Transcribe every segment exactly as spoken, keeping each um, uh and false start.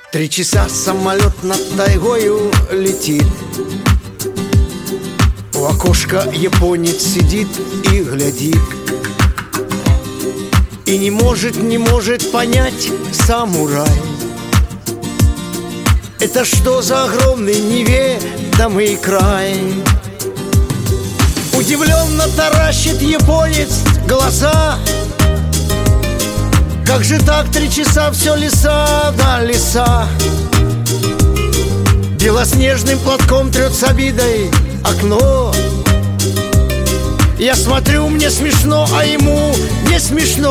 Три часа самолет над тайгою летит. У окошка японец сидит и глядит. И не может, не может понять самурай, это что за огромный неведомый край. Удивленно таращит японец глаза. Как же так, три часа все леса да леса. Белоснежным платком трет с обидой окно. Я смотрю, мне смешно, а ему не смешно.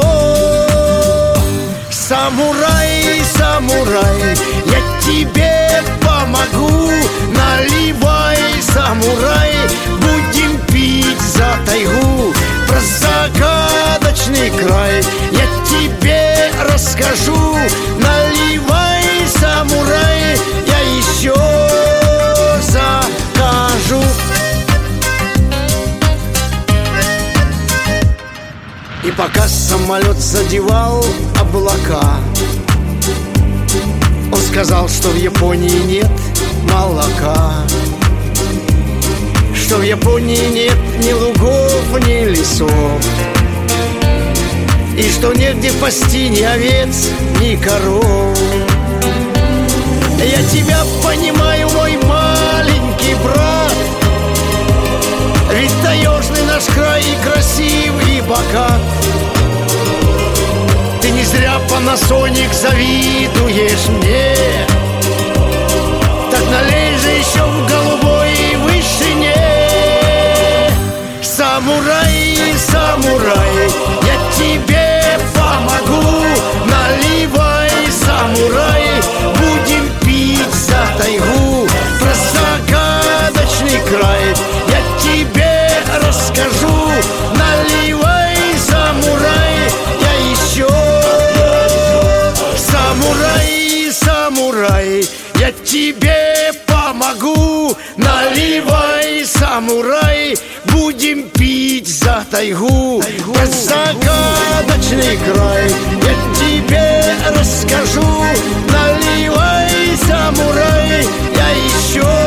Самурай, самурай, я тебе помогу. Наливай, самурай, будем пить за тайгу. Про загадочный край я тебе расскажу. Наливай, самурай, я еще закажу. И пока самолет задевал облака, он сказал, что в Японии нет молока, что в Японии нет ни лугов, ни лесов, и что негде пасти ни овец, ни коров. Я тебя понимаю, мой маленький брат, ведь таежный наш край и красив, и богат. Ты не зря, Панасоник, завидуешь мне. Так налей же еще в голубой вышине. Самурай, самурай, я тебе помогу. Наливай, самурай, будем пить за тайгу. Про загадочный край я тебе расскажу. Наливай, самурай, я еще. Самурай, самурай, я тебе помогу. Наливай, самурай, будем пить за тайгу. Про загадочный край я тебе расскажу. Наливай, самурай, я еще.